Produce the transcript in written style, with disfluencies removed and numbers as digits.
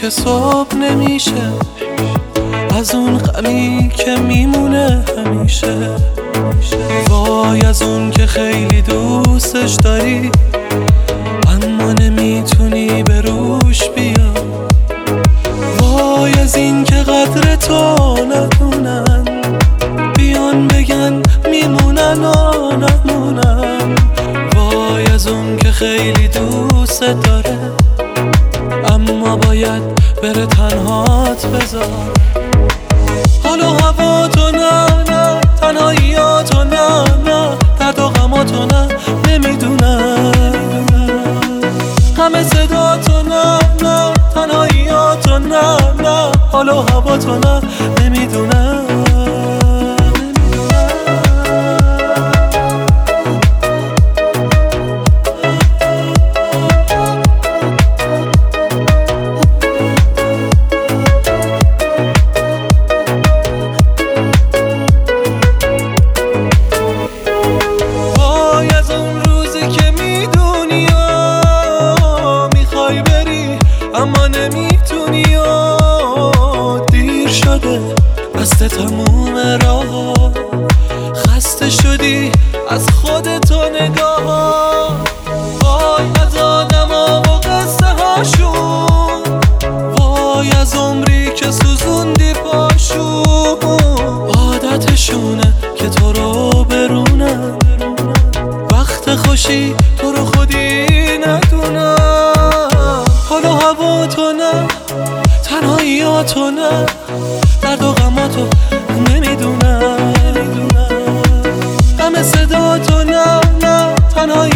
که صبح نمیشه، از اون غمی که میمونه همیشه. وای از اون که خیلی دوستش داری اما نمیتونی به روش بیا. وای از این که قدر تو ندونن، بیان بگن میمونن و نمونن. وای از اون که خیلی دوست داره اما باید بره تنهات بذار. حال و هوا تو نه، تنهاییاتو نه، درد و غماتو نه، نمیدونم. همه صدا تو نه، تنهاییاتو نه، حال و هوا تو نه، نمیدونم. اما نمیتونی و دیر شده، بسته تموم راه. خسته شدی از خودتو نگاه. وای از آدما و قصه هاشون، وای از عمری که سوزوندی پاشون. عادتشونه که تو رو برونن، وقت خوشی تو رو خودی ندونن. حال و هوا تو نه، تنهاییاتو نه، درد و غماتو نمیدونم. همه صدا تو نه، تنهایی